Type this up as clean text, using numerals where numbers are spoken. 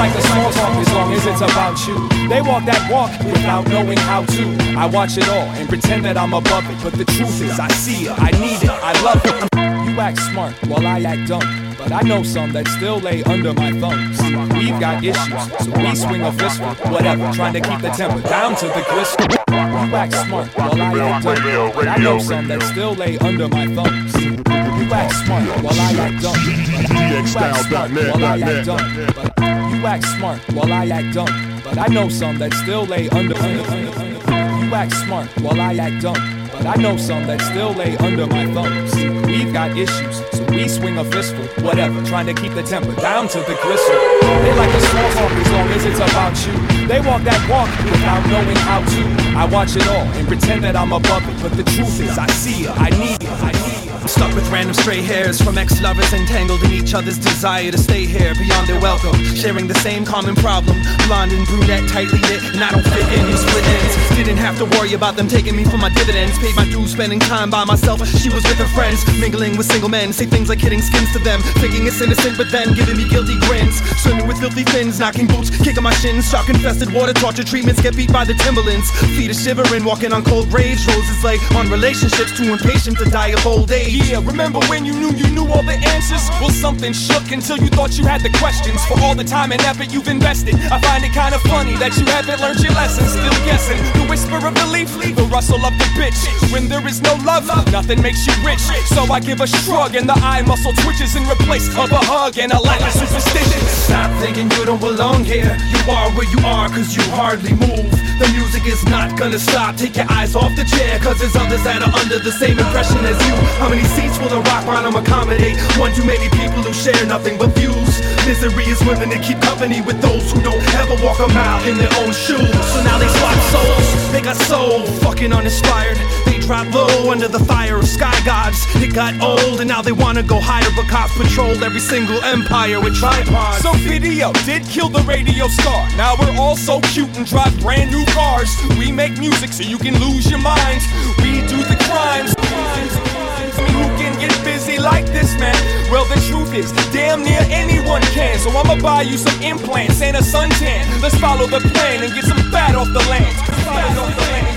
like the small talk as long as it's about you. They walk that walk without knowing how to. I watch it all and pretend that I'm above it, but the truth is I see it, I need it, I love it. You act smart while I act dumb, but I know some that still lay under my thumbs. We've got issues, so we swing a fistful, whatever, trying to keep the temper down to the gristle. You act smart while I act dumb, but I know some that still lay under my thumbs. You act smart while I act dumb, you act smart while I act dumb, but I know some that still lay under. You act smart while I act dumb, but I know some that still lay under my thumbs. We've got issues, so we swing a fistful, whatever, trying to keep the temper down to the gristle. They like the small talk as long as it's about you. They walk that walk without knowing how to. I watch it all and pretend that I'm above it, but the truth is I see it, I need it, I need it. I'm stuck with random stray hairs from ex-lovers entangled in each other's desire to stay here beyond their welcome, sharing the same common problem. Blonde and brunette, tightly knit, and I don't fit in, you split ends. Didn't have to worry about them taking me for my dividends. Paid my dues spending time by myself, she was with her friends, mingling with single men, say things like hitting skins to them, thinking it's innocent but then giving me guilty grins. Swimming with filthy fins, knocking boots, kicking my shins, shark infested water, torture treatments, get beat by the Timberlands. Feet are shivering, walking on cold graves, roses like on relationships, too impatient to die of old age. Yeah, remember when you knew all the answers? Well, something shook until you thought you had the questions. For all the time and effort you've invested, I find it kind of funny that you haven't learned your lessons. Still guessing, the whisper of relief, the rustle of the bitch. When there is no love, nothing makes you rich. So I give a shrug and the eye muscle twitches in replace of a hug and a lack of superstition. Stop thinking you don't belong here. You are where you are cause you hardly move. The music is not gonna stop. Take your eyes off the chair cause there's others that are under the same impression as you. How many seats will the rock bottom accommodate? One too many people who share nothing but views. Misery is willing to keep company with those who don't ever walk a mile in their own shoes. So now they swap souls. They got so fucking uninspired. They dropped low under the fire of sky gods. It got old and now they wanna go higher, but cops patrolled every single empire with tripods. So video did kill the radio star. Now we're all so cute and drive brand new cars. We make music so you can lose your mind. We do the crimes. Who can get busy like this, man? Well, the truth is, damn near anyone can. So I'ma buy you some implants and a suntan. Let's follow the plan and get some fat off the land.